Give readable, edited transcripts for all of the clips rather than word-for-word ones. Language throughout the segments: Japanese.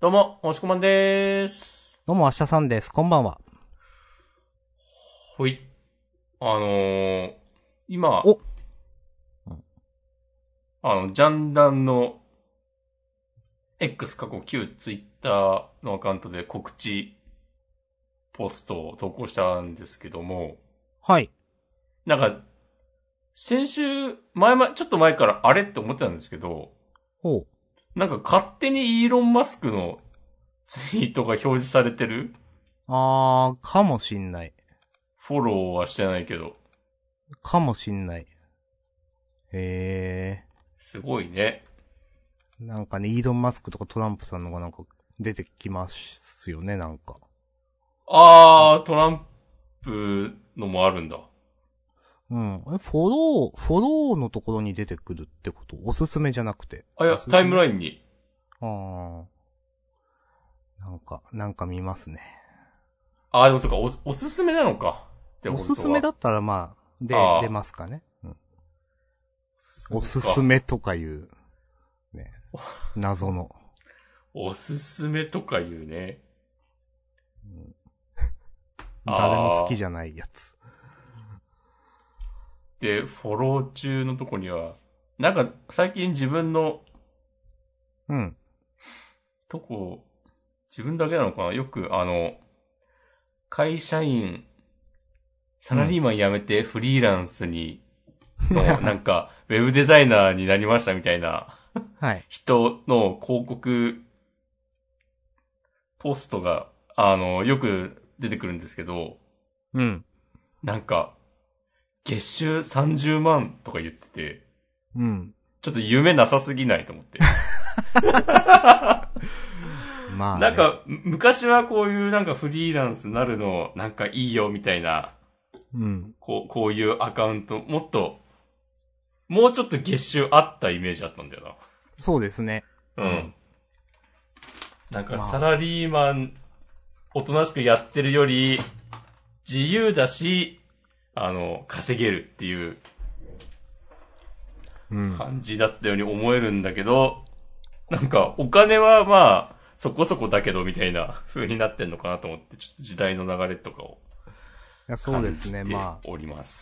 どうも、もしこまんでーす。 どうも、明日さんです。こんばんは。 ほい。今、 お、 ジャンダンの X 過去旧ツイッターのアカウントで告知ポストを投稿したんですけども、 はい。 なんか、先週、ちょっと前からあれって思ってたんですけど、 ほう。 なんか勝手にイーロン・マスクのツイートが表示されてる。 かもしんない。 フォローはしてないけど、 かもしんない。へすごいね。 なんかね、イーロン・マスクとかトランプさんのがなんか出てきますよね、なんか。 トランプのもあるんだ。 うん。フォローのところに出てくるってことおすすめじゃなくて。 いや、タイムラインに。 なんか見ますね。 でもそうか、おすすめなのか。ってことは。 おすすめだったらまあ、出ますかね。うん。おすすめとかいう、ね、謎の。 おすすめとか言うね。 誰も好きじゃないやつ。 で、フォロー中のとこには、なんか最近自分のうん。 とこ、自分だけなのかなよく会社員、サラリーマン辞めてフリーランスに、なんか、ウェブデザイナーになりましたみたいなはい。 人の広告、ポストが、よく出てくるんですけど、 うん。 なんか、月収30万とか言ってて、 うん。 ちょっと夢なさすぎないと思って。 まあ、ね。 なんか、昔はこういうなんかフリーランスなるのなんかいいよみたいな、 うん。 こういうアカウント、もうちょっと月収あったイメージあったんだよそうですね。 な。うん。なんかサラリーマン、おとなしくやってるより、自由だし、稼げるっていう感じだったように思えるんだけど、なんかお金はまあ、そこそこだけどみたいな風になってんのかなと思って、ちょっと時代の流れとかをそう感ですね、 じてまおります。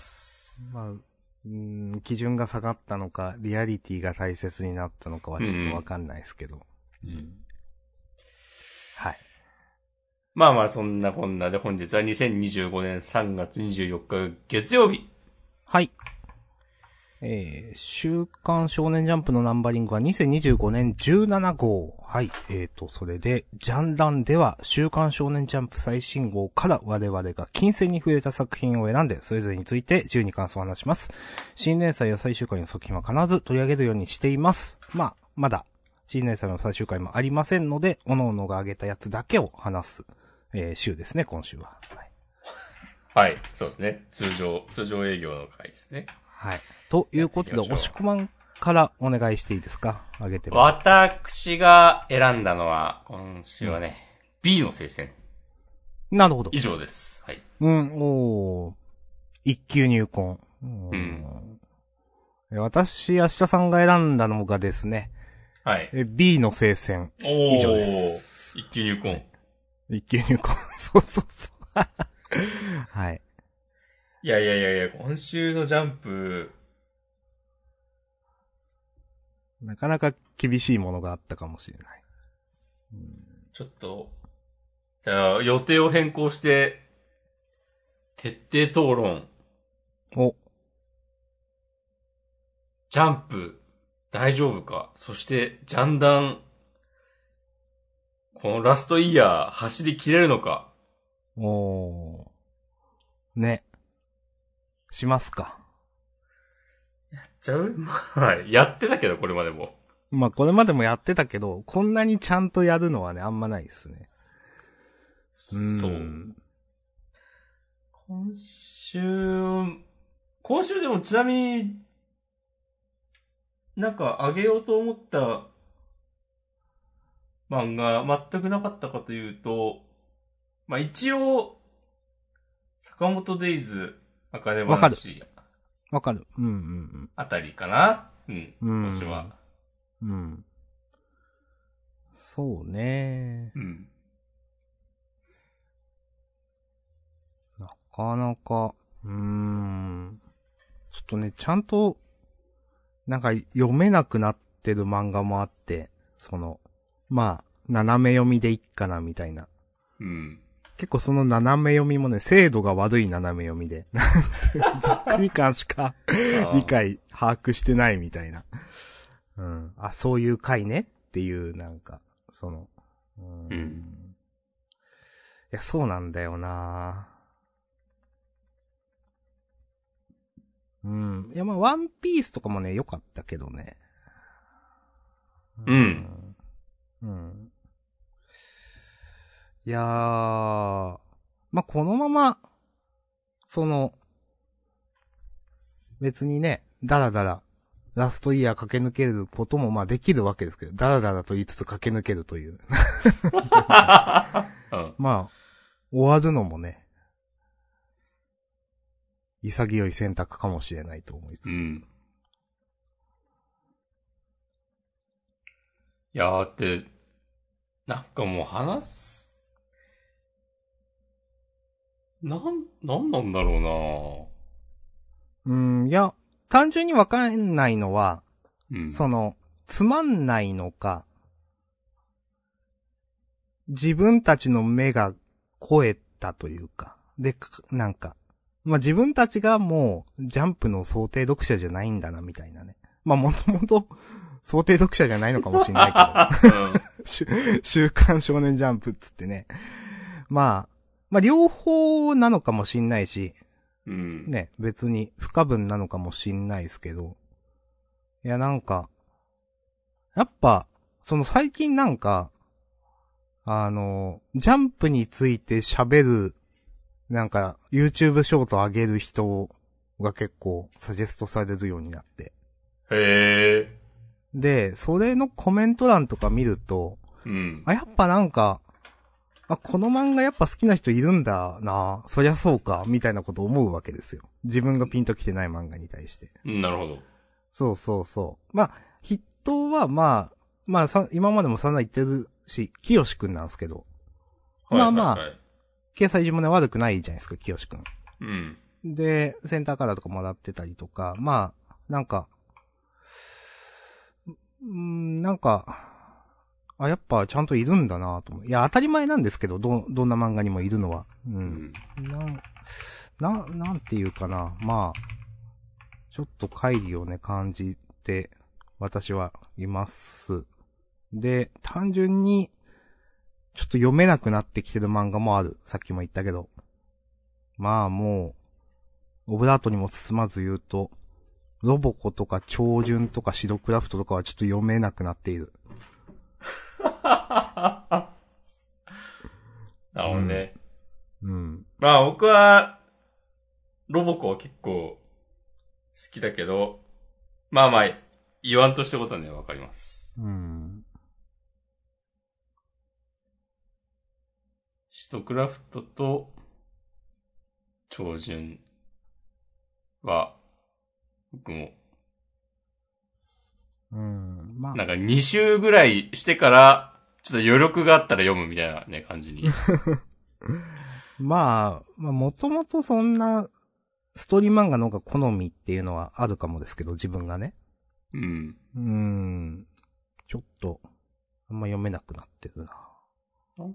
基準が下がったのか、リアリティが大切になったのかはちょっとわかんないですけど。はい。 まあまあ、そんなこんなで本日は2025年3月24日月曜日。 はい。週刊少年ジャンプのナンバリングは2025年17号。はい。それで、ジャンダンでは週刊少年ジャンプ最新号から我々が金銭に触れた作品を選んで、それぞれについて自由に感想を話します。新連載や最終回の作品は必ず取り上げるようにしています。まあ、まだ、新連載の最終回もありませんので、各々が挙げたやつだけを話す、週ですね、今週は。はい。 はい、そうですね。通常営業の回ですね。 はい。ということで、押し込まんからお願いしていいですか？あげても。 私が選んだのは、今週はね、B の聖戦。 なるほど。 以上です。はい。 一級入魂。私、明日さんが選んだのがですね、 はい。 B の聖戦。以上です。 一級入魂。 一級入魂。そうそうそう。はい。 いや、今週のジャンプ、 なかなか厳しいものがあったかもしれない。 ちょっと、じゃあ予定を変更して、徹底討論。ジャンプ、大丈夫か？そして、ジャンダン、このラストイヤー、走り切れるのか？ ね。しますか。 やっちゃう？はい。やってたけど、これまでも。 まあ、これまでもやってたけど、こんなにちゃんとやるのはね、あんまないですね。 そう。今週でもちなみに、なんかあげようと思った漫画全くなかったかというと、まあ一応、坂本デイズ、茜話。 わかる。 あたりかな？今週は。 そうね。 うん。 なかなか、ちょっとね、ちゃんと、なんか読めなくなってる漫画もあって、まあ、斜め読みでいっかな、みたいな。 うん。 結構その斜め読みもね、精度が悪い斜め読みで。ざっくり感しか理解、把握してないみたいな。うん。あ、そういう回ねっていう、なんか、 うん。 いや、そうなんだよなうん。いや、まあ、ワンピースとかもね、良かったけどね。 うん。 うん。いやー、まあ、このまま、別にね、ダラダラ、ラストイヤー駆け抜けることもまあできるわけですけど、ダラダラと言いつつ駆け抜けるという。 うん。 まあ、終わるのもね、潔い選択かもしれないと思いつつ。 うん。いやーって、なんかもうなんなんだろいや、単純にわかんないのは、 うな。うん。 つまんないのか、自分たちの目が超えたというか、で、なんか、まあ、自分たちがもう、ジャンプの想定読者じゃないんだな、みたいなね。まあ、もともと、想定読者じゃないのかもしれないけど。週刊少年ジャンプっつってね。まあ、両方なのかもしんないし、 うん。 ね、別に不可分なのかもしんないですけど。いや、なんか、やっぱ、最近なんか、ジャンプについて喋る、なんか、YouTube ショート上げる人が結構サジェストされるようになって。 へえ。 で、それのコメント欄とか見ると、 うん。 あ、やっぱなんか、あ、この漫画やっぱ好きな人いるんだな、そりゃそうか、みたいなこと思うわけですよ。自分がピンときてない漫画に対して。 なるほど。 そうそうそう。まあ、筆頭はまあ今までも散々言ってるし、清志くんなんですけど。 はいはいまあまあ、 はい。 掲載順もね悪くないじゃないですか、清志くん。 うん。 で、センターカラーとかもらってたりとか、まあ、なんか、なんか、あ、やっぱちゃんといるんだなと思う。いや、当たり前なんですけど、どんな漫画にもいるのは。う。 うんん。 なんていうかな。まあ、ちょっと乖離をね、感じて、私はいます。で、単純に、ちょっと読めなくなってきてる漫画もある。さっきも言ったけど。まあもう、オブラートにも包まず言うと、ロボコとか超順とかシドクラフトとかはちょっと読めなくなっている。 なるほどね。 うん。 まあ僕は、ロボコは結構好きだけど、まあまあ、言わんとしたことはね、わかります。 うん。 シトクラフトと、超順は、僕も、 うん。まあ、 なんか2週ぐらいしてから、ちょっと余力があったら読むみたいなね、感じに。 まあ、もともとそんな、ストーリー漫画の方が好みっていうのはあるかもですけど、自分がね。 うん。 ちょっと、あんま読めなくなってるな。 なんか、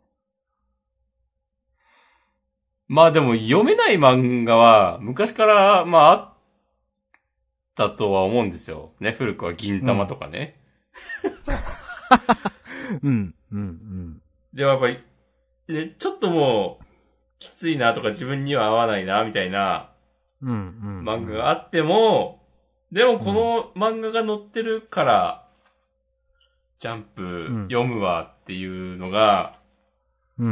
まあでも読めない漫画は、昔から、まああったとは思うんですよ。ね、古くは銀玉とかね。 うん、うん。 で、やっぱり、ね、ちょっともう、きついなとか自分には合わないな、みたいなうん。 漫画があっても、でもこの漫画が載ってるから、ジャンプ読むわっていうのが、 うん。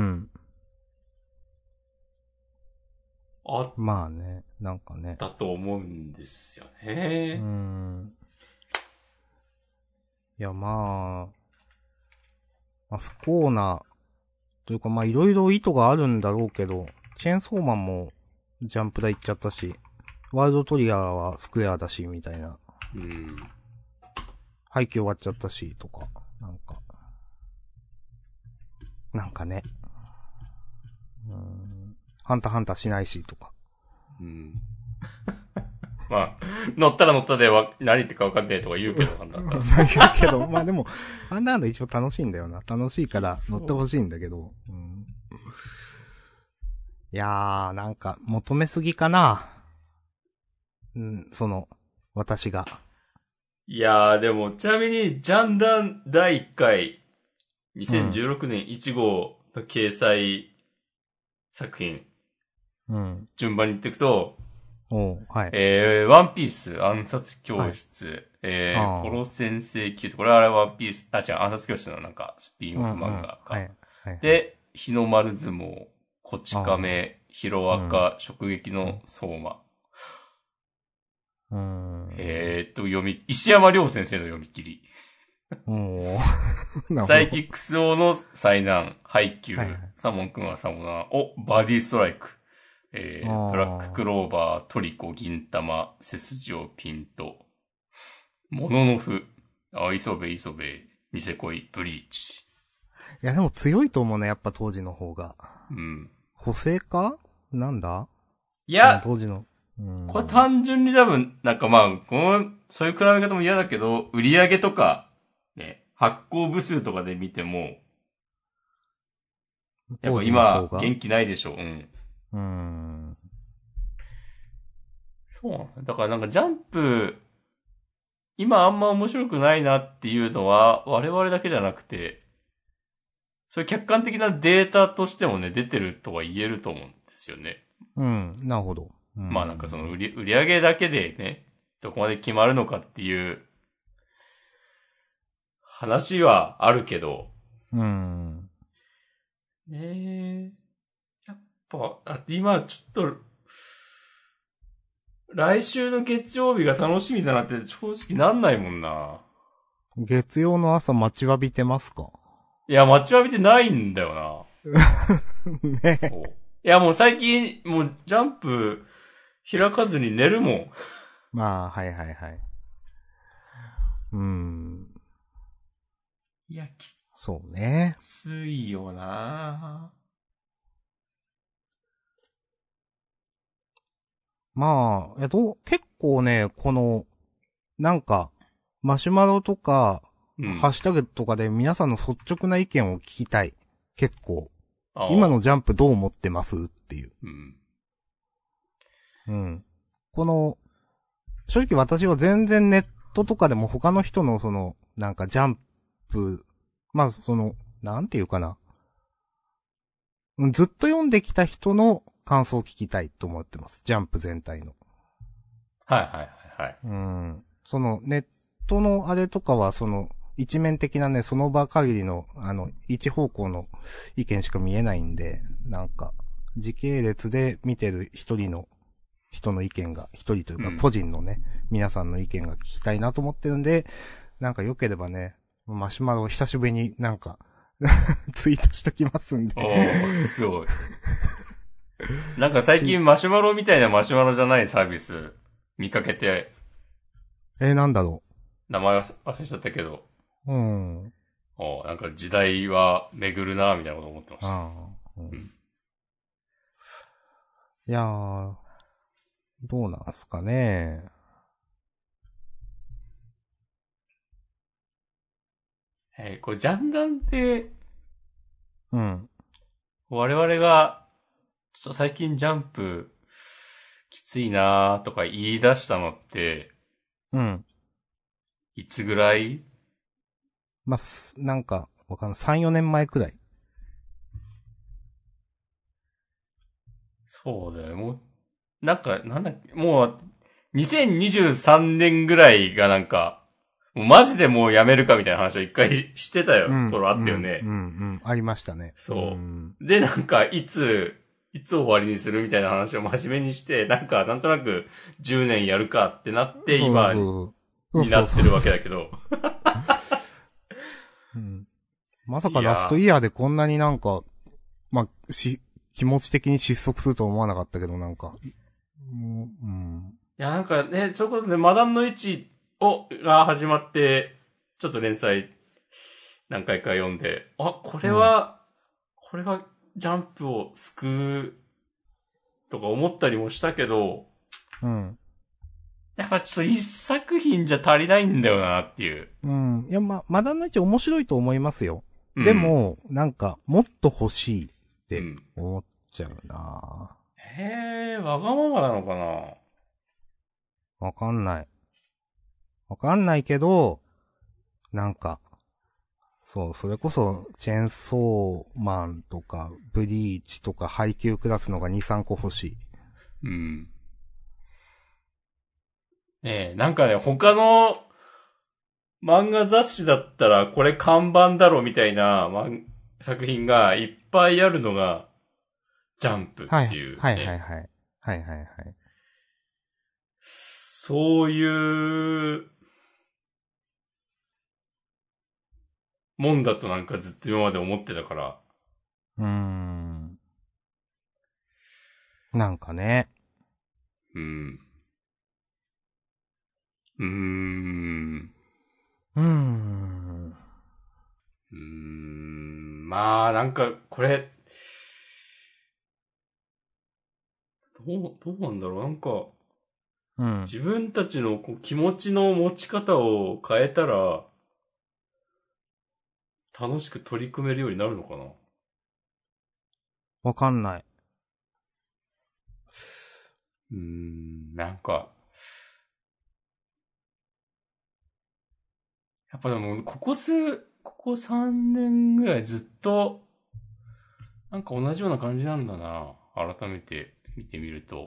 あっまあね、なんかね。 たと思うんですよね。 いや、まあ不幸な、というかまあいろいろ意図があるんだろうけど、チェーンソーマンもジャンプ台行っちゃったし、ワールドトリガーはスクエアだし、みたいな。 うん。 廃棄終わっちゃったし、とか、なんか。 なんかね。ハンターハンターしないしとか。 うん。まあ、乗ったら乗ったで何言ってか分かんねえとか言うけど、ハンターハンター。 言うけど、まあでも、ハンターハンター一応楽しいんだよな。楽しいから乗ってほしいんだけど。うん、いやー、なんか、求めすぎかな。私が。 いやー、でも、ちなみに、ジャンダン第1回、2016年1号の掲載作品、 うん。 順番に言っていくと、 はい。 ワンピース暗殺教室、 はい、 コロ先生級これはワンピース、違う、暗殺教室のなんか、スピンオフ漫画か。 はい。 で、日の丸相撲、こち亀、ヒロアカ、直撃の相馬。石山亮先生の読み切り。サイキックス王の災難、ハイキュー、サモン君はサモナー、バディストライク。ブラッククローバー、トリコ、銀玉、背筋をピント、モノノフ、磯部、ニセ恋、ブリーチ。 いやでも強いと思うね、やっぱ当時の方が。 うん。 補正かなんだいや、 当時の。 これ単純に多分、なんかまあ、そういう比べ方も嫌だけど、売り上げとか、ね、発行部数とかで見ても、やっぱ今、元気ないでしょ、うん。そうだからなんかジャンプ、今あんま面白くないなっていうのは、我々だけじゃなくて、そういう客観的なデータとしてもね、出てるとは言えると思うんですよね。 うん、なるほど。 まあなんかその売り上げだけでね、どこまで決まるのかっていう、話はあるけど、やっぱ、今ちょっと、来週の月曜日が楽しみだなって正直なんないもんな。 月曜の朝待ちわびてますか？ いや、待ちわびてないんだよな。ね。 いや、もう最近、もうジャンプ開かずに寝るもん。 まあ、はい。 いや、 そうね。 きついよな。 まあ、結構ね、なんか、マシュマロとか、ハッシュタグとかで皆さんの率直な意見を聞きたい。結構。今のジャンプどう思ってますっていう。正直私は全然ネットとかでも他の人のなんかジャンプ、まあなんていうかな。ずっと読んできた人の感想を聞きたいと思ってます。ジャンプ全体の。 はい。 ネットのあれとかは一面的なね、その場限りの、一方向の意見しか見えないんで、なんか、時系列で見てる一人の人の意見が、一人というか個人のね、皆さんの意見が聞きたいなと思ってるんで、なんか良ければね、マシュマロを久しぶりになんか、ツイートしときますんで。 すごい。なんか最近マシュマロみたいなマシュマロじゃないサービス見かけて。 なんだろう。名前忘れちゃったけど。なんか時代は巡るなみたいなこと思ってました。 いやー、どうなんすかね。 これジャンダンって、我々が、最近ジャンプ、きついなーとか言い出したのって、いつぐらい？ まあ、なんか、わかんない。3、4年前くらい。 そうだよ。もう、なんか、なんだっけ、もう、2023年ぐらいがなんか、もうマジでもうやめるかみたいな話を一回してたよ。頃あったよね。 ありましたね。 そう。で、なんか、いつ終わりにするみたいな話を真面目にして、なんか、なんとなく10年やるかってなって、今になってるわけだけど。 まさかラストイヤーでこんなになんか、まあ、気持ち的に失速するとは思わなかったけど、なんか。 いや、なんかね、そういうことで、マダンの位置が始まって、ちょっと連載何回か読んで、これは、 これがジャンプを救うとか思ったりもしたけど、 うん。 やっぱちょっと一作品じゃ足りないんだよなっていう。 うん。いや、マダンナイチ面白いと思いますよ。 うん、 でも、なんか、もっと欲しいってうん思っちゃうな、 へえ、わがままなのかな。 わかんない。わかんないけど、なんか、そう、それこそ、チェーンソーマンとか、ブリーチとか、ハイキュークラスのが2、3個欲しい。 うん。ねえ、なんかね、他の漫画雑誌だったらこれ看板だろみたいな作品がいっぱいあるのが、ジャンプっはい、 ていうはい、はい、 ね。 はい。はい、はい、はい。 そういうもんだとなんかずっと今まで思ってたから。 なんかね。 うん。うーん。 うーん。 まあ、なんか、これ、どうなんだろう。なんか、 うん。 自分たちのこう気持ちの持ち方を変えたら、楽しく取り組めるようになるのかな。 わかんない。 なんか、やっぱでも、ここ3年ぐらいずっと、なんか同じような感じなんだな。改めて見てみると。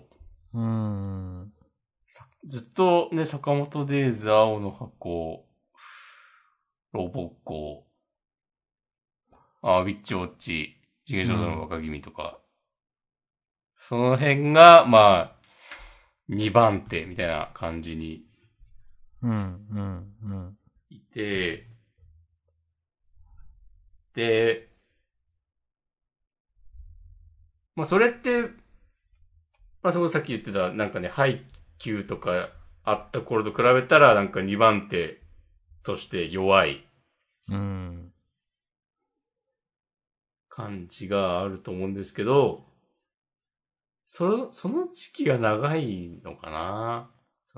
ずっとね、坂本デイズ、青の箱、ロボッコ、ウィッチウォッチ、次元少女の若君とか、その辺が、まあ、2番手みたいな感じにいて、で、まあそれって、まあそこさっき言ってた、なんかね、ハイキューとかあった頃と比べたら、なんか2番手として弱い感じがあると思うんですけど、その時期が長いのかな。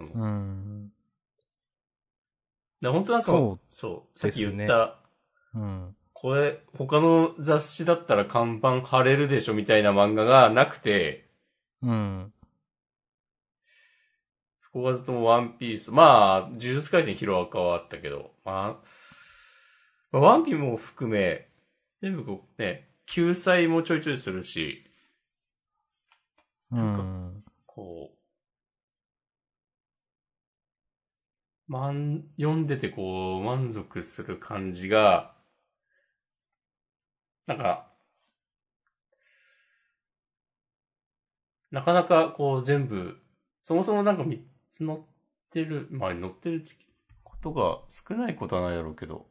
本当なんか、 そうそう、さっきですね。 言った、これ、他の雑誌だったら看板貼れるでしょみたいな漫画がなくて、そこがずっともワンピース。まあ、呪術廻戦ヒロアカはあったけど、ワンピも含め、全部こうね、救済もちょいちょいするし、なんか、こ読んでてこう、満足する感じが、なんか、なかなかこう全部、そもそもなんか3つ載ってる、まあ載ってることが少ないことはないだろうけど。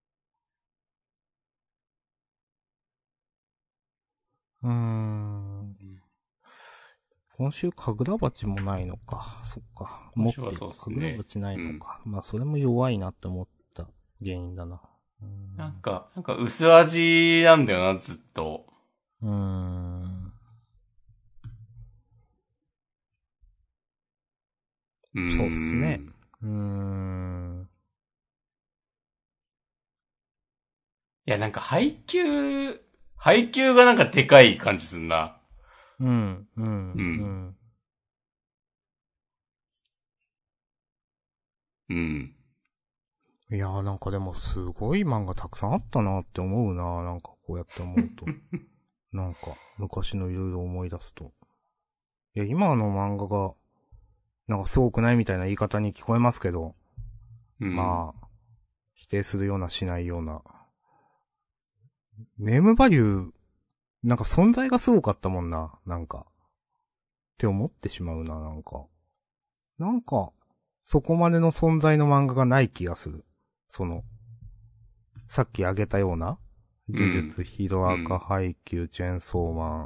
今週、神楽鉢もないのか。そっか。 今週はそうですね。 神楽鉢ないのか。まあ、それも弱いなって思った原因だな。 なんか薄味なんだよな、ずっと。 そうっすね。 いや、なんか配給がなんかでかい感じすんな。 いやーなんかでもすごい漫画たくさんあったなって思うな。なんかこうやって思うと。なんか昔のいろいろ思い出すと。いや、今の漫画が、なんかすごくないみたいな言い方に聞こえますけど。まあ、否定するようなしないような。ネームバリュー、なんか存在がすごかったもんな。なんか。って思ってしまうな、なんか。なんか、そこまでの存在の漫画がない気がする。さっき挙げたような、呪術、ヒロアカ、ハイキュー、チェーンソーマン、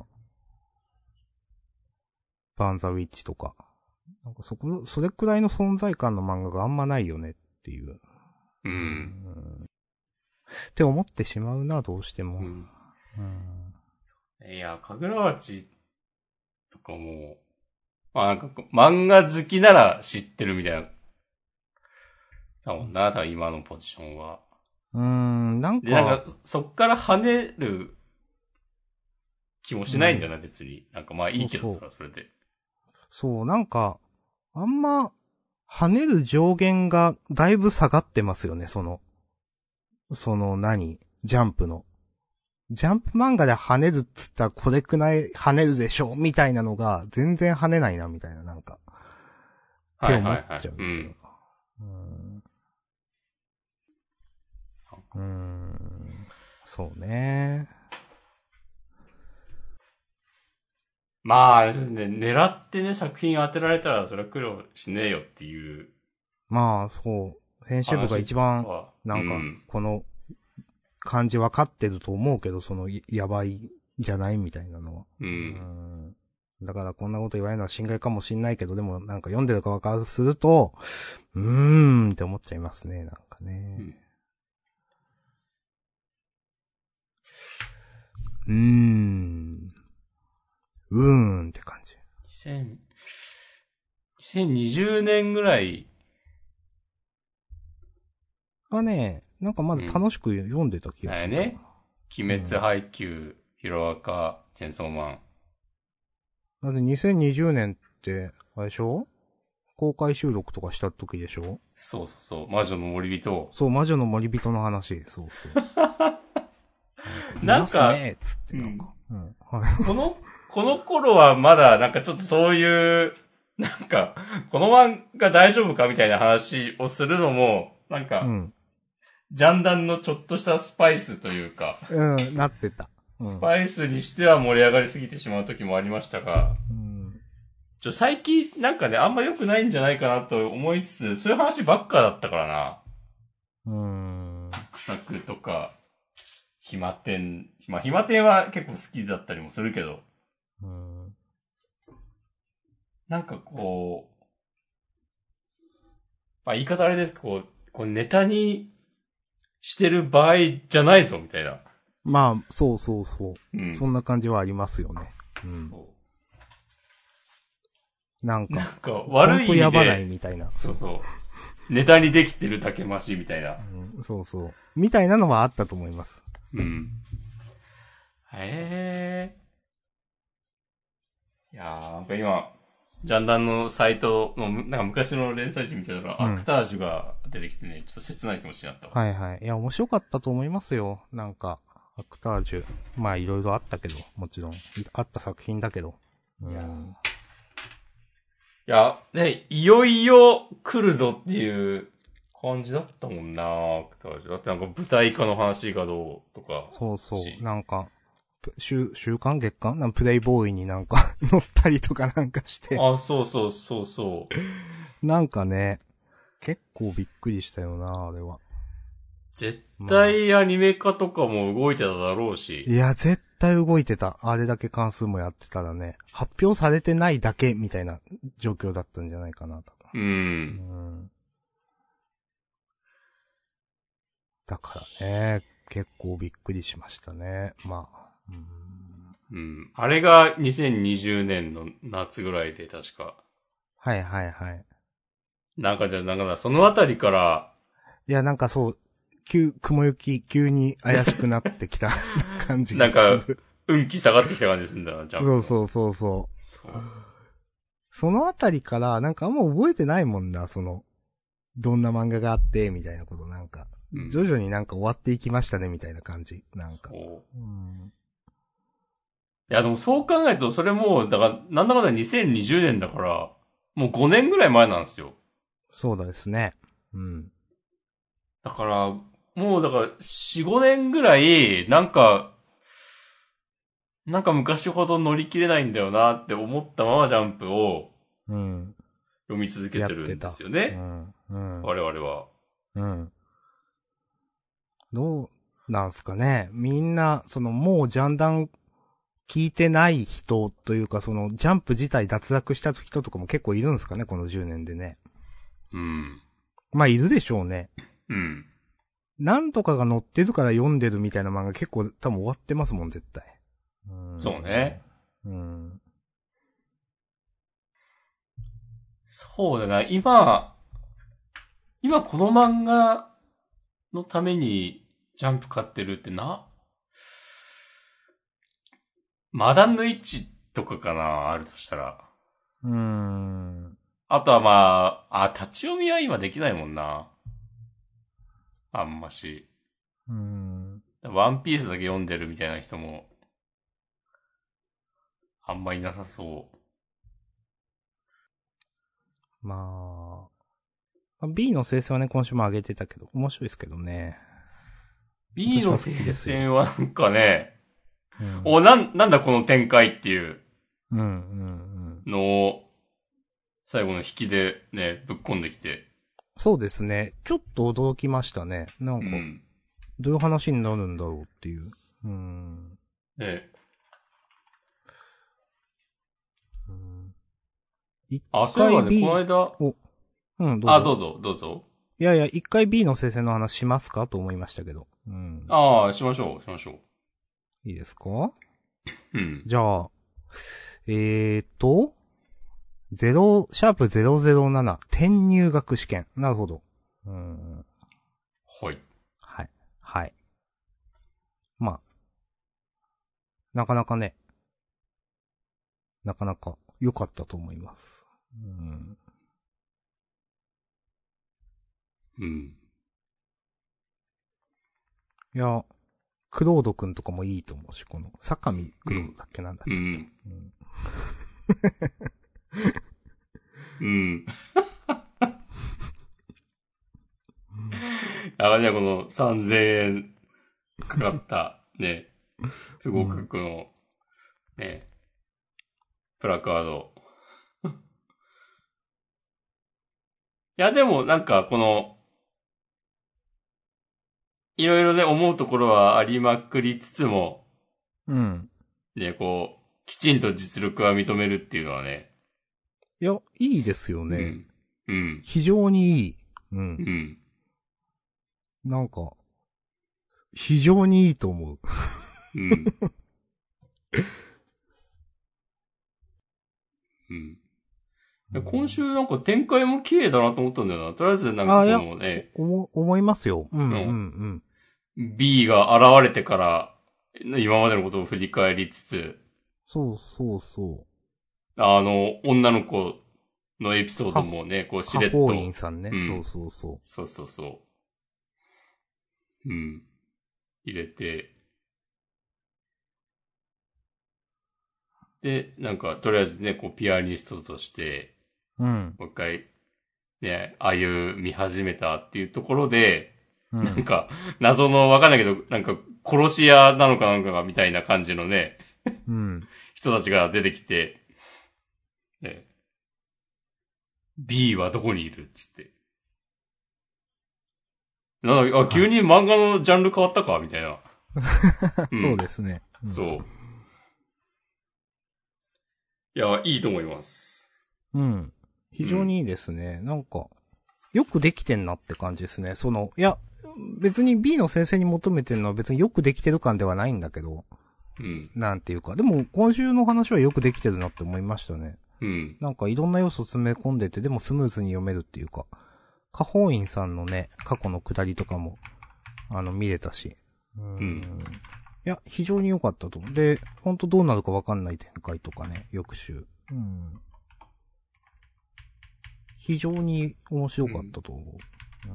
バーンザウィッチとか。なんかそれくらいの存在感の漫画があんまないよねっていう。って思ってしまうな、どうしても。 いや、かぐらわちとかも、まあなんか漫画好きなら知ってるみたいな。だもんな、多分今のポジションは。 なんで、なんか、 か、そっから跳ねる気もしないんだよな、別に。なんかまあいいけどそうさ、それで。 そう、なんか、あんま、跳ねる上限がだいぶ下がってますよね、ジャンプの。ジャンプ漫画で跳ねるっつったらこれくらい跳ねるでしょみたいなのが全然跳ねないな、みたいな、なんか。って思っちゃう。そうね。 まあ、ね、狙ってね、作品当てられたらそれは苦労しねえよっていう。 まあ、そう。編集部が一番、なんか、この感じ分かってると思うけど、やばいじゃないみたいなのは。だからこんなこと言われるのは心外かもしんないけど、でもなんか読んでる側からすると、って思っちゃいますね、なんかね。って感じ。 2020年ぐらい。 はね、なんかまだ楽しく読んでた気がする。 ね。鬼滅、ハイキュー、ヒロアカ、チェンソーマン。 なんで2020年って、あれでしょ？公開収録とかした時でしょ？ そう。魔女の森人。 そう、魔女の森人の話。そう。 なんか、 ねつってなんか。 この頃はまだなんかちょっとそういう、なんか、この漫画大丈夫かみたいな話をするのも、なんか、ジャンダンのちょっとしたスパイスというか、 なってた。 スパイスにしては盛り上がりすぎてしまう時もありましたが、最近なんかね、あんま良くないんじゃないかなと思いつつ、そういう話ばっかだったからな。タクとか、暇天。まあ、暇天は結構好きだったりもするけど。なんかこう、まあ言い方あれですけど、こうネタにしてる場合じゃないぞ、みたいな。 まあ、そう。そんな感じはありますよね。なんか悪い意味で。 やばないみたいな。 そう。ネタにできてるだけマシみたいな。 そう。みたいなのはあったと思います。 いやー、なんか今、ジャンダンのサイトの、なんか昔の連載誌みたいなのが、アクタージュが出てきてね、ちょっと切ない気持ちになったわ。 はい。いや、面白かったと思いますよ。なんか、アクタージュ。まあ、いろいろあったけど、もちろん。あった作品だけど。 いや、ね、いよいよ来るぞっていう感じだったもんな、アクタージュ。だってなんか舞台化の話がどうとか。 そう。なんか、週刊月刊なんかプレイボーイになんか乗ったりとかなんかして。 そう。 なんかね、結構びっくりしたよな、あれは。 絶対アニメ化とかも動いてただろうし。 いや、絶対動いてた。あれだけ関数もやってたらね、発表されてないだけみたいな状況だったんじゃないかな、多分。だからね、結構びっくりしましたね。まあ。 あれが2020年の夏ぐらいで確か。 はい。 なんかそのあたりから。 いや、なんかそう、雲行き、急に怪しくなってきた感じがする。なんか、運気下がってきた感じするんだな、ジャンプ。 そう。そのあたりから、なんかあんま覚えてないもんな、どんな漫画があって、みたいなこと、なんか、徐々になんか終わっていきましたね、みたいな感じ。なんか。 いや、でもそう考えると、それもう、だから、なんだかんだ2020年だから、もう5年ぐらい前なんですよ。 そうですね。 だから、もうだから、4、5年ぐらい、なんか昔ほど乗り切れないんだよなって思ったままジャンプを、読み続けてるんですよね。我々は。 どうなんすかね。みんな、もうジャンダン聞いてない人というか、ジャンプ自体脱落した人とかも結構いるんですかね、この10年でね。まあ、いるでしょうね。なんとかが載ってるから読んでるみたいな漫画結構多分終わってますもん、絶対。 そうね。 うん。 そうだな。今この漫画のためにジャンプ買ってるってマダンの位置とかかな、あるとしたら。あとは立ち読みは今できないもんな。あんまし。ワンピースだけ読んでるみたいな人も、あんまいなさそう。 まあ、B の聖戦はね、今週も上げてたけど、面白いですけどね。 B の聖戦はなんかね、なんだこの展開っていうのを、最後の引きでね、ぶっ込んできて。 そうですね。ちょっと驚きましたね。なんか、どういう話になるんだろうっていう。 ね。 そういえばね、この間。 どうぞ。どうぞ。 いやいや、一回 B の聖戦の話しますかと思いましたけど。 しましょう。 いいですか？じゃあ、#007 転入学試験。なるほど。 はい。 はい。まあ。なかなか良かったと思います。いや、クロードくんとかもいいと思うし、この、坂見クロードだっけなんだっけ。 ね、この3000円かかったね、不合格のね、プラカード。いや、でもなんかこの、いろいろね、思うところはありまくりつつも、ね、こう、きちんと実力は認めるっていうのはね。 いや、いいですよね。非常にいい。なんか、非常にいいと思う。 今週なんか展開も綺麗だなと思ったんだよな。とりあえずなんかこのね。 思いますよ。 B が現れてから、今までのことを振り返りつつ。 そう。 女の子のエピソードもね、こうしれっと。 法院さんね。そう。 そう。入れて。で、なんか、とりあえずね、こう、ピアニストとして、もう一回、ね、歩み始めたっていうところで、なんか、謎のわかんないけど、なんか、殺し屋なのかなんかがみたいな感じのね、人たちが出てきて、ね、B はどこにいるっつって。急に漫画のジャンル変わったかみたいな。 そうですね。 そう。いや、いいと思います。 非常にいいですね。なんか、よくできてんなって感じですね。いや、別に B の先生に求めてるのは別によくできてる感ではないんだけど、なんていうか。でも、今週の話はよくできてるなって思いましたね。なんかいろんな要素詰め込んでて、でもスムーズに読めるっていうか、花法院さんのね、過去の下りとかも、見れたし。いや、非常に良かったと思う。で、ほんとどうなるかわかんない展開とかね、翌週。非常に面白かったと思う。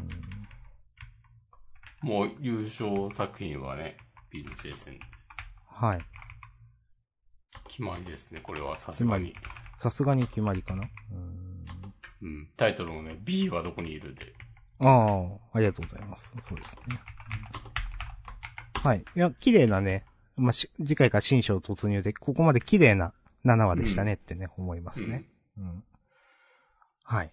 もう優勝作品はね、B の聖戦。 はい。 決まりですね、これはさすがに。 さすがに決まりかな。 タイトルもね、B はどこにいるで。 ありがとうございます。そうですね。はい。いや、綺麗なね、次回から新章突入で、ここまで綺麗な7話でしたねってね、思いますね。はい。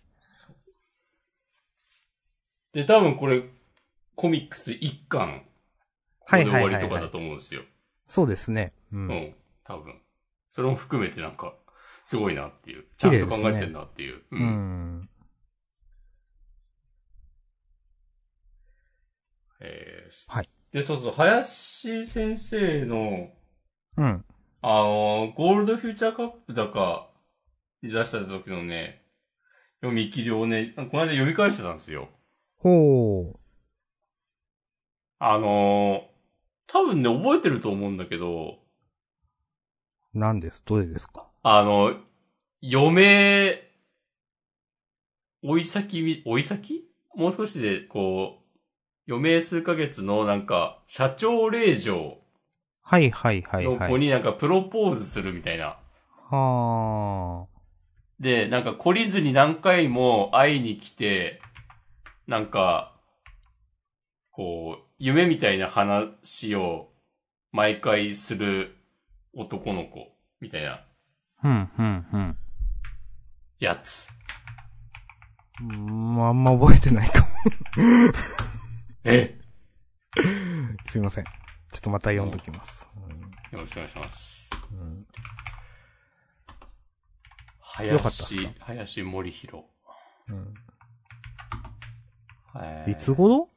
で、多分これ、コミックス1巻、これで終わりとかだと思うんですよ。 そうですね。 多分。それも含めてなんか、すごいなっていう。ちゃんと考えてんなっていう。 はい。 で、そう、林先生の、 ゴールドフューチャーカップだか、に出した時のね、読み切りをね、この間読み返してたんですよ。 ほう。 多分ね、覚えてると思うんだけど、 どれですか？ 余命、追い先もう少しで、余命数ヶ月のなんか、社長令嬢はいはいはいはい。 の子になんかプロポーズするみたいな。 はで、なんか懲りずに何回も会いに来て、なんか、夢みたいな話を毎回する男の子みたいなー。 やつ。 あんま覚えてないかも。 えすいません。ちょっとまた読んどきます。 よろしくお願いします。 よかったっすか？ 林森弘。 いつ頃？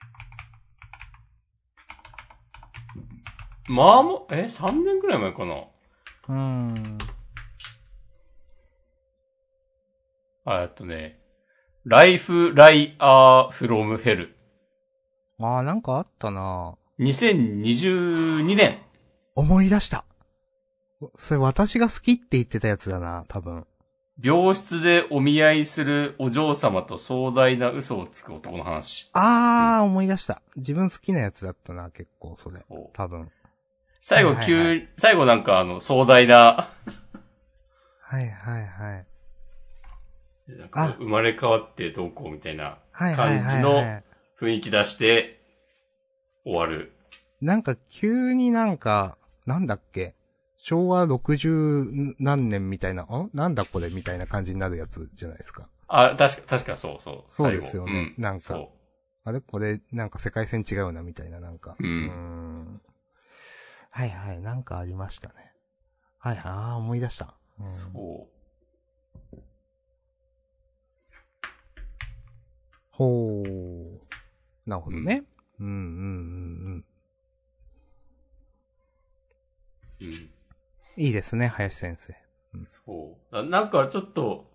まあも、3年くらい前かな。Life Liar from Hell。 なんかあったな。 2022年。 思い出した。それ私が好きって言ってたやつだな、多分。 病室でお見合いするお嬢様と壮大な嘘をつく男の話。 思い出した。自分好きなやつだったな、結構、それ。多分。 最後なんか壮大な。 はいはいはい。 なんか生まれ変わってどうこうみたいな感じの雰囲気出して終わる。 なんか急になんか、なんだっけ、昭和60何年みたいな、なんだこれみたいな感じになるやつじゃないですか。 確かそう。 そうですよね。なんか、あれこれ、なんか世界線違うなみたいな、なんか。はいはい、なんかありましたね。はいはい、思い出した。 そう。 ほー。なるほどね。うん。いいですね、林先生。 そう。なんかちょっと、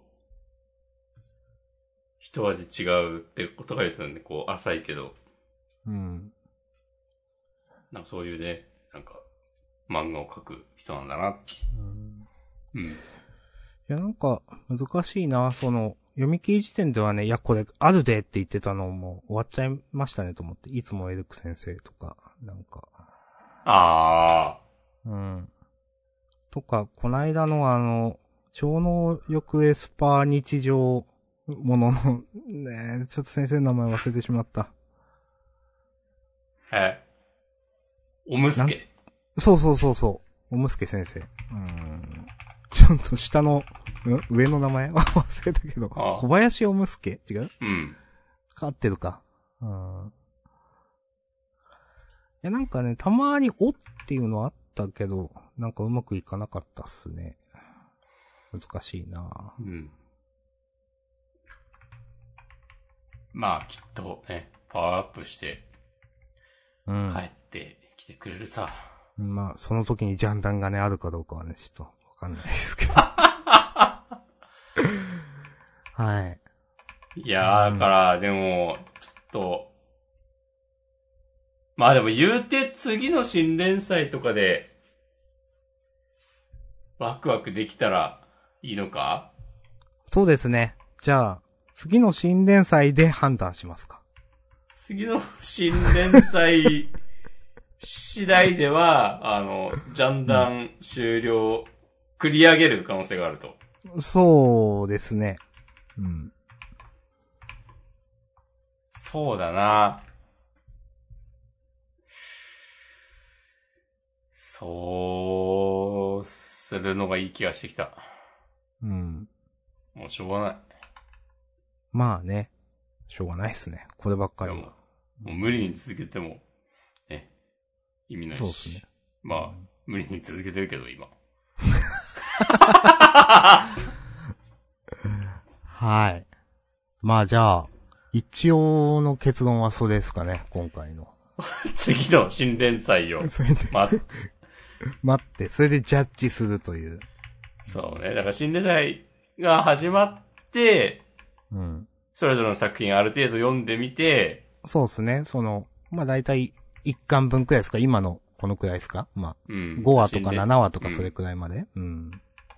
一味違うってことが言ってたんで、浅いけど。なんかそういうね、なんか、漫画を描く人なんだなって。 いや、なんか、難しいな、読み切り時点ではね、いや、これ、あるでって言ってたのも終わっちゃいましたねと思って、いつもエルク先生とか、なんか。とか、こないだの超能力エスパー日常ものの、ね、ちょっと先生の名前忘れてしまった。 おむすけ。 そう。おむすけ先生。ちょっと下の、上の名前は忘れたけど、小林おむすけ違う？合ってるか。いや、なんかね、たまにおっていうのあったけど、なんかうまくいかなかったっすね。難しいな。 まあ、きっとね、パワーアップして、帰ってきてくれるさ。 まあ、その時にジャンダンがね、あるかどうかはね、ちょっとわかんないですけど。はい。 いやー、だから、でも、ちょっと、まあでも言うて次の新連載とかで、ワクワクできたらいいのか？ そうですね。じゃあ、次の新連載で判断しますか。 次の新連載次第では、ジャンダン終了、繰り上げる可能性があると。 そうですね。 そうだな。そうするのがいい気がしてきた。もうしょうがない。 まあね。しょうがないっすね。こればっかりは。 もう無理に続けても、ね、意味ないし。 そうですね。 まあ、無理に続けてるけど、今。 はい。まあじゃあ、一応の結論はそれですかね、今回の。 次の新連載を。 待って、それでジャッジするという。 そうね。だから新デザインが始まって、 うん。 それぞれの作品ある程度読んでみて、 そうですね。まあ大体1巻分くらいですか？今のこのくらいですか？まあ、 うん。 5話とか7話とかそれくらいまで、うん。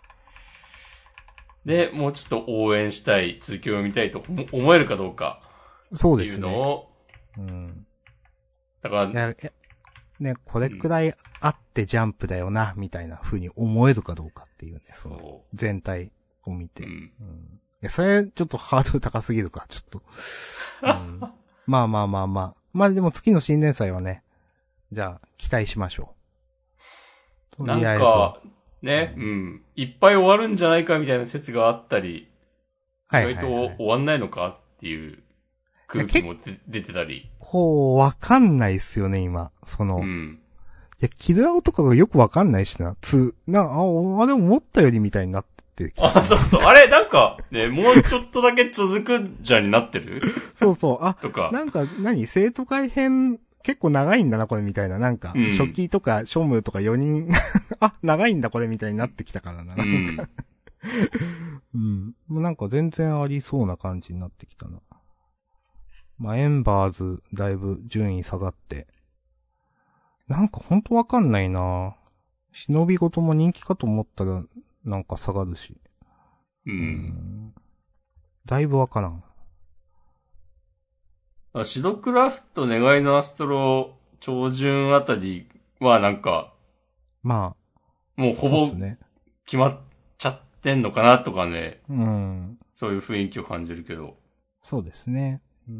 で、もうちょっと応援したい、続きを見たいと思えるかどうか。 そうですね。 っていうのを、 うん。 だから、 ね、これくらいあってジャンプだよな、みたいな風に思えるかどうかっていうね。 そう。 全体を見て。 うん。 それ、ちょっとハードル高すぎるか、ちょっと。うん、まあまあまあまあ。まあでも次の新連載はね、じゃあ、期待しましょう。とりあえず。なんか、 ね、うん。いっぱい終わるんじゃないかみたいな説があったり、 はいはい、 意外と終わんないのかっていう空気も出てたり。 わかんないっすよね、今。 うん。 いや、キルアオとかがよくわかんないしな。あれ思ったよりみたいになってあ、そうそう。あれ、なんか、ね、もうちょっとだけ続くんじゃになってるそうそう。あ、 とか。 なんか、生徒会編、結構長いんだな、これみたいな。なんか、初期とか、庶務とか4人、あ、長いんだ、これみたいになってきたからな。なんか、うん。もうなんか全然ありそうな感じになってきたな。まあ、エンバーズ、だいぶ順位下がって。なんかほんとわかんないな。忍び事も人気かと思ったら、なんか下がるし。だいぶわからん。 シドクラフト願いのアストロ超順あたりはなんか、 まあ、もうほぼ決まっちゃってんのかなとかね。 うん。 そういう雰囲気を感じるけど。 そうですね。うん。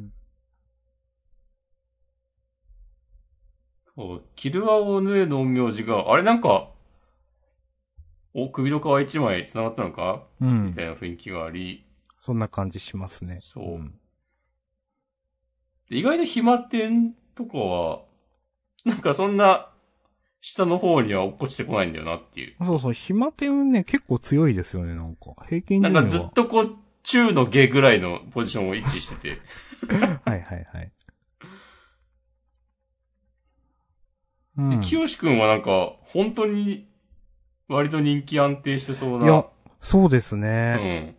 キルアオヌエの陰陽師が、あれなんか、首の皮一枚繋がったのか、 うん、 みたいな雰囲気があり。 そんな感じしますね。 そう。うん、意外と暇点とかは、なんかそんな、下の方には落っこちてこないんだよなっていう。 そうそう、暇点ね、結構強いですよね、なんか。平均順位は。 なんかずっとこう、中の下ぐらいのポジションを位置してて。 はいはいはい。 で、清志くんはなんか、本当に、割と人気安定してそうな。 いや、そうですね。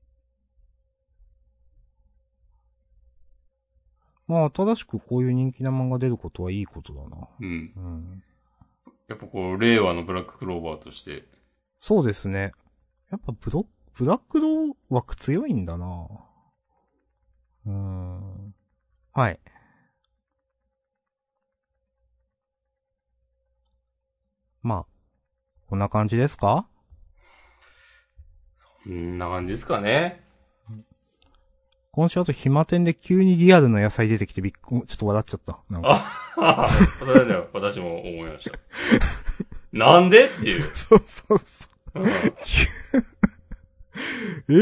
まあ、新しくこういう人気な漫画出ることはいいことだな。 やっぱこう、令和のブラッククローバーとして。 そうですね。やっぱブラックロー枠強いんだな。はい。まあ、こんな感じですか？ そんな感じですかね。 今週あと暇点で急にリアルな野菜出てきてちょっと笑っちゃった。なんかそれだよ、私も思いました。なんでっていう。 そうそうそう。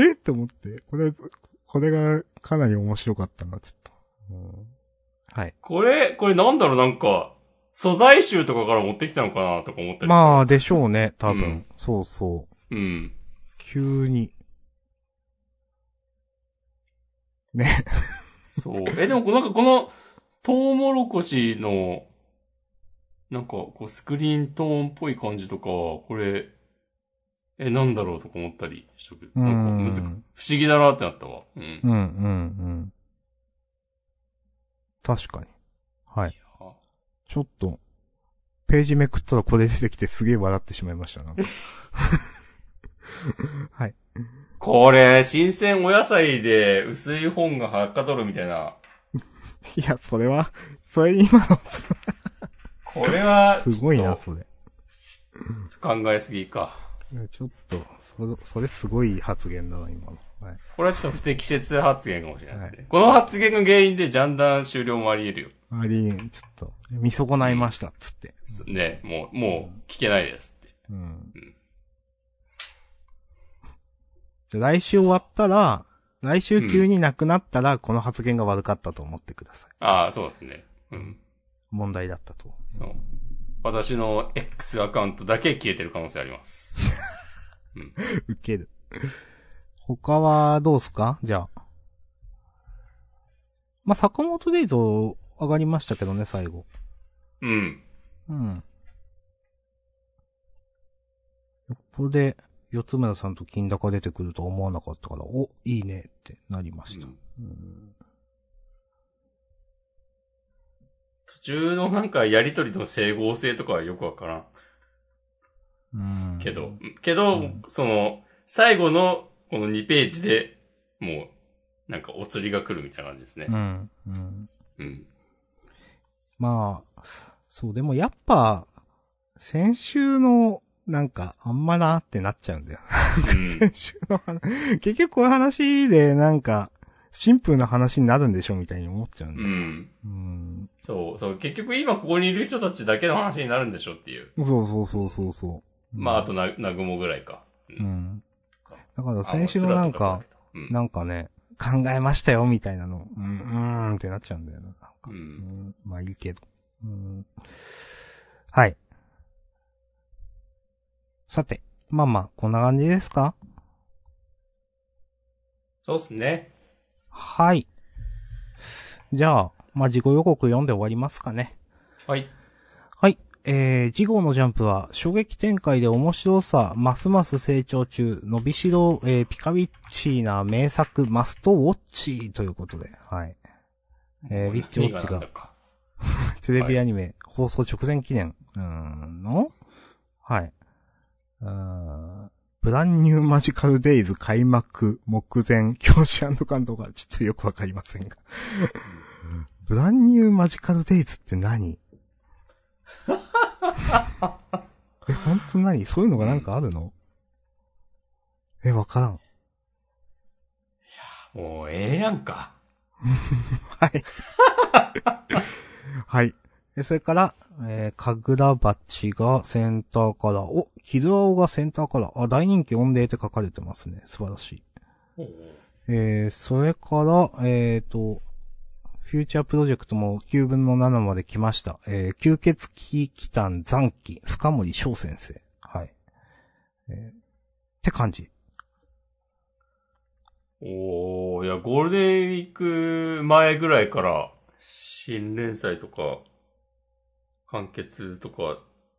って思って。これがかなり面白かったな、ちょっと。はい。 これなんだろう、なんか、素材集とかから持ってきたのかなとか思ったりまあ、でしょうね、多分。そうそう。急に。ね。 そう。でもなんかこの、トウモロコシの、なんかこうスクリーントーンっぽい感じとか、これ、なんだろうとか思ったりしとく。なんか不思議だなってなったわ。 確かに。はい。ちょっと、ページめくったらこれ出てきてすげえ笑ってしまいましたな。はい。 これ、新鮮お野菜で薄い本がはかどるみたいな。 いや、それ今のこれは、 すごいな、それ。 考えすぎか。 ちょっと、それすごい発言だな、今の。はい。 これはちょっと不適切発言かもしれないですね。はい、この発言が原因でジャンダン終了もあり得るよ。 ちょっと、見損ないました、つって。 ね、もう聞けないですって。 じゃ来週終わったら、来週急になくなったら、この発言が悪かったと思ってください。 ああ、そうですね。 問題だったと。 そう。私の X アカウントだけ消えてる可能性あります。 ウケる。他はどうすか？じゃあ。まあ、坂本デイズ上がりましたけどね、最後。 こで、四つ村さんと金高出てくるとは思わなかったから、お、いいねってなりました。 途中のなんかやりとりの整合性とかはよくわからん。けど、その、最後のこの2ページでもう、なんかお釣りが来るみたいな感じですね。 まあ、そう、でもやっぱ、先週の、なんか、あんまなってなっちゃうんだよ。先週の話、結局こういう話で、なんか、シンプルな話になるんでしょみたいに思っちゃうんだよ。 そう、結局今ここにいる人たちだけの話になるんでしょっていう。 そう。 まあ、あとなぐもぐらいか。 だから先週のなんかね、考えましたよみたいなの、ってなっちゃうんだよな。なんかまあいいけど。はい。さて、まあ、こんな感じですか？ そうっすね。 はい。じゃあ、事後予告読んで終わりますかね。 はい。 はい。次号のジャンプは、衝撃展開で面白さ、ますます成長中、伸びしろ、ピカビッチーな名作、マストウォッチということで、はい。ウィッチウォッチが、テレビアニメ、放送直前記念、のはい。ブランニューマジカルデイズ開幕目前、教師監督がちょっとよくわかりませんが。ブランニューマジカルデイズって何？ほんと何？そういうのがなんかあるの？わからん。いや、もうやんか。 はい。はい。それから、かぐらばちがセンターカラー。キルアオがセンターカラー。大人気御礼って書かれてますね。素晴らしい。それから、フューチャープロジェクトも9分の7まで来ました。吸血鬼奇譚残機、深森翔先生。はい。って感じ。 いや、ゴールデンウィーク前ぐらいから、新連載とか、完結とか、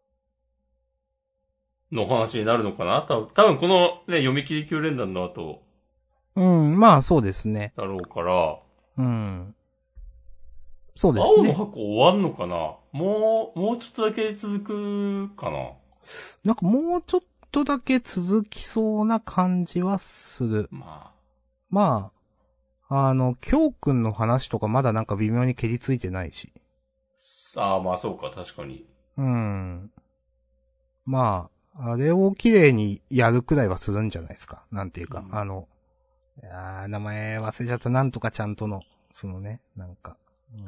の話になるのかな？多分このね、読み切り9連弾の後。 まあそうですね。 だろうから。 そうですね。 青の箱終わんのかな？もうちょっとだけ続くかな？ なんかもうちょっとだけ続きそうな感じはする。まあ、京くんの話とかまだなんか微妙に蹴りついてないし。 まあそうか、確かに。 まあ、あれを綺麗にやるくらいはするんじゃないですか。なんていうか、名前忘れちゃった、なんとかちゃんとの、そのね、なんか。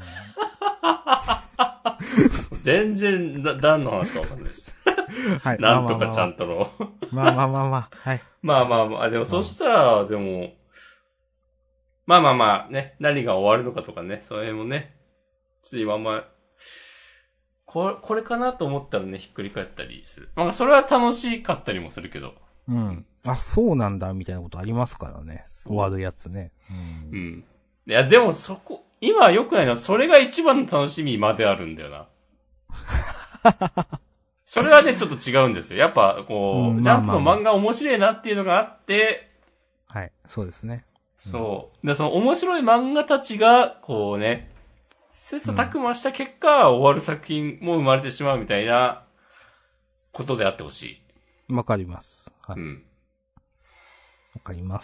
全然、何の話かわかんないです。はい。なんとかちゃんとの。 まあ、はい。 まあ、でもそしたら、でも、まあ、ね、何が終わるのかとかね、その辺もね、ちょっと今これかなと思ったらね、ひっくり返ったりする。まあ、それは楽しかったりもするけど。 そうなんだ、みたいなことありますからね。終わるやつね。 いや、でも今は良くないのは、それが一番の楽しみまであるんだよな。それはね、ちょっと違うんですよ。やっぱ、こう、ジャンプの漫画面白いなっていうのがあって、 はい、そうですね。 そう。で、その面白い漫画たちが、こうね、切磋琢磨した結果、終わる作品も生まれてしまうみたいなことであってほしい。わかります。 はい。 わかります。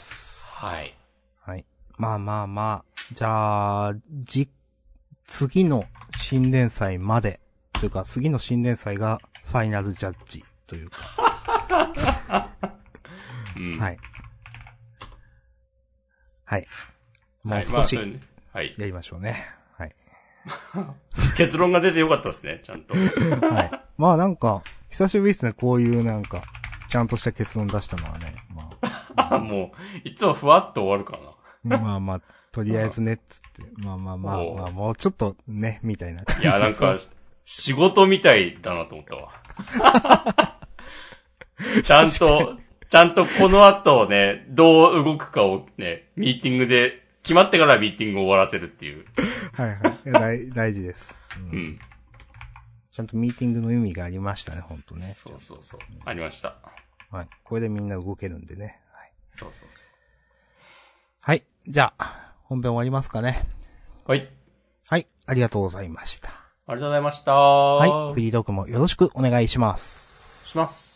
はい。 はい。まあ。じゃあ、次の新連載まで、というか、次の新連載がファイナルジャッジというか。はい。はい。もう少し、はい。やりましょうね。はい。 結論が出てよかったですね、ちゃんと。 はい。まあなんか、久しぶりですね、こういうなんか、ちゃんとした結論出したのはね。 もう、いつもふわっと終わるからな。まあ、とりあえずね、つって。まあ、もうちょっとね、みたいな感じ。 いや、なんか、仕事みたいだなと思ったわ。ちゃんとこの後ね、どう動くかをね、ミーティングで、決まってからミーティングを終わらせるっていう。 はい。大事です。ちゃんとミーティングの意味がありましたね、ほんとね。 そう。ありました。 はい。これでみんな動けるんでね。はい。 そうそうそう。 はい。じゃあ、本編終わりますかね。 はい。 はい。ありがとうございました。 ありがとうございました。 はい。フリートークもよろしくお願いします。 します。